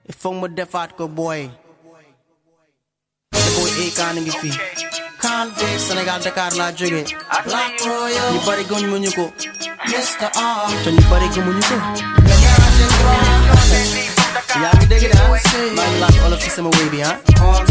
Ifong mo defaat ko boy. Boy Akon ngi fi. Convict Sénégal Dakar la jóge. Black Royal. Ñu bari gëmuñu ko. Mr. R. Te ñu bari gëmuñu ko. yaa ngi dégg de ah. maa ngi laaj olof ci sama wéy bi ah.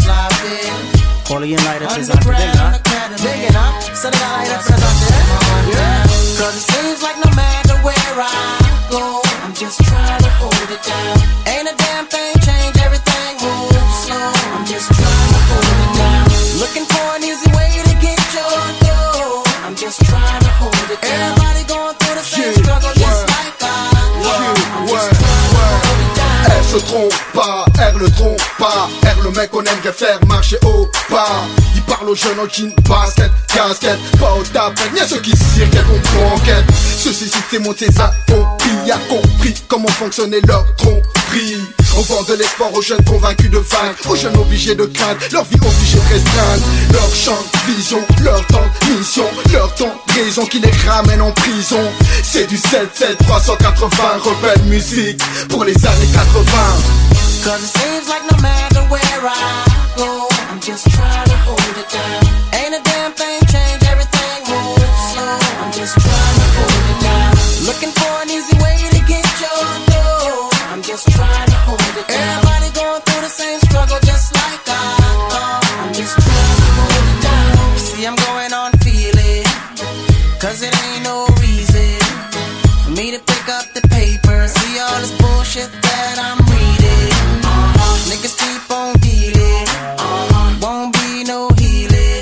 xool yéen laay représenté dégg nga dégg nga Sénégal laay représenté. Cause it seems like no matter where I go, I'm just trying to hold it down. Ain't a damn thing change, everything moves slow. I'm just trying to hold it down. Looking for an easy way to get your dough. I'm just trying to hold it down. Everybody going through the same struggle just like I do. I'm just trying to hold it down. Elle se trompe pas, elle le trompe pas. Elle le mec qu'on aimerait faire marcher au pas. Il parle aux jeunes en jean, basket, casquette, pas au tapet. Y'a ceux qui cirquent qu'on banquette. Ceux-ci c'est monté ça, compris, a compris comment fonctionnait leur tromperie. On vend de l'espoir aux jeunes convaincus de vaincre, aux jeunes obligés de craindre, leur vie obligée de restreindre. Leur champ de vision, leur temps de mission, leur temps de raison qui les ramène en prison. C'est du 7-7, 380, rebelle musique pour les années 80. Cause it seems like no matter where I go, I'm just trying to hold it down. Ain't a damn thing change, everything moves slow. I'm just trying to hold it down. Looking for an easy way to get your dough. I'm just trying to hold it down. Everybody going through the same struggle just like I thought. I'm just trying to hold it down. See, I'm going on feeling, cause it ain't no reason for me to pick up the paper, see all this bullshit that I'm reading. Niggas keep on dealing, won't be no healing.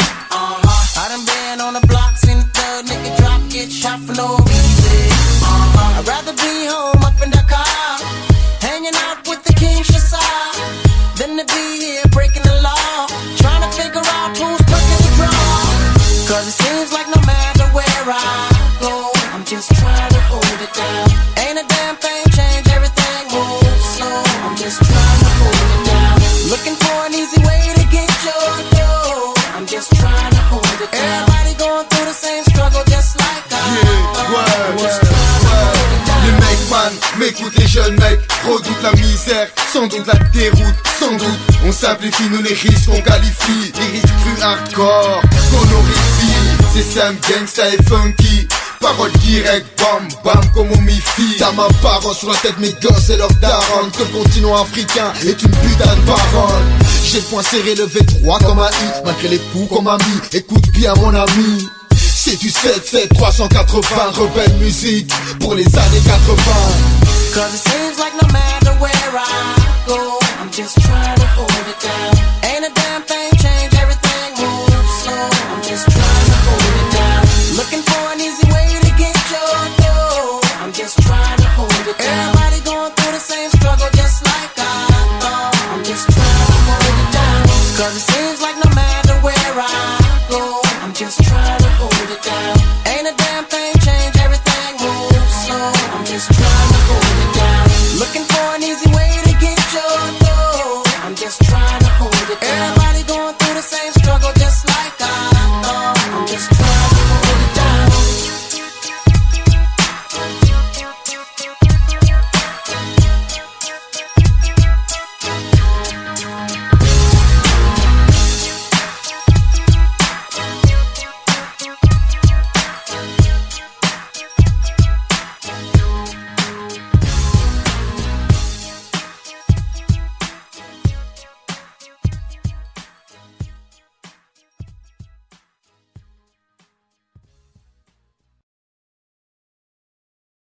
I done been on the block, seen the thug nigga drop, get shot for no reason. I'd rather be home up in the car, hanging out with the King Shasar, than to be here breaking the law, trying to figure out who's picking the draw. Cause it seems like no matter where I go, I'm just trying to hold it down. Ain't a damn thing change, everything moves slow. I'm just trying to hold it down. Looking for an easy way to get your dough. I'm just trying to hold it down. Everybody going through the same struggle just like I do. Just trying to hold it down. Les mecs man, m'écoute les jeunes mecs, redoutent la misère, sans doute la déroute, sans doute. On simplifie nous les risques, on qualifie les risques crus hardcore, qu'on horrifie. C'est Sam gangsta et funky, parole directe, bam bam comme on m'y-fie. T'as ma parole sur la tête, mes gosses et leurs darons. Que le continent africain est une putain de parole. J'ai le poing serré, levé droit comme un hit, malgré les poux qu'on m'a mis. Écoute bien mon ami, c'est du 7-7, 380, rebelle musique pour les années 80. Cause it seems like no matter where I go, I'm just trying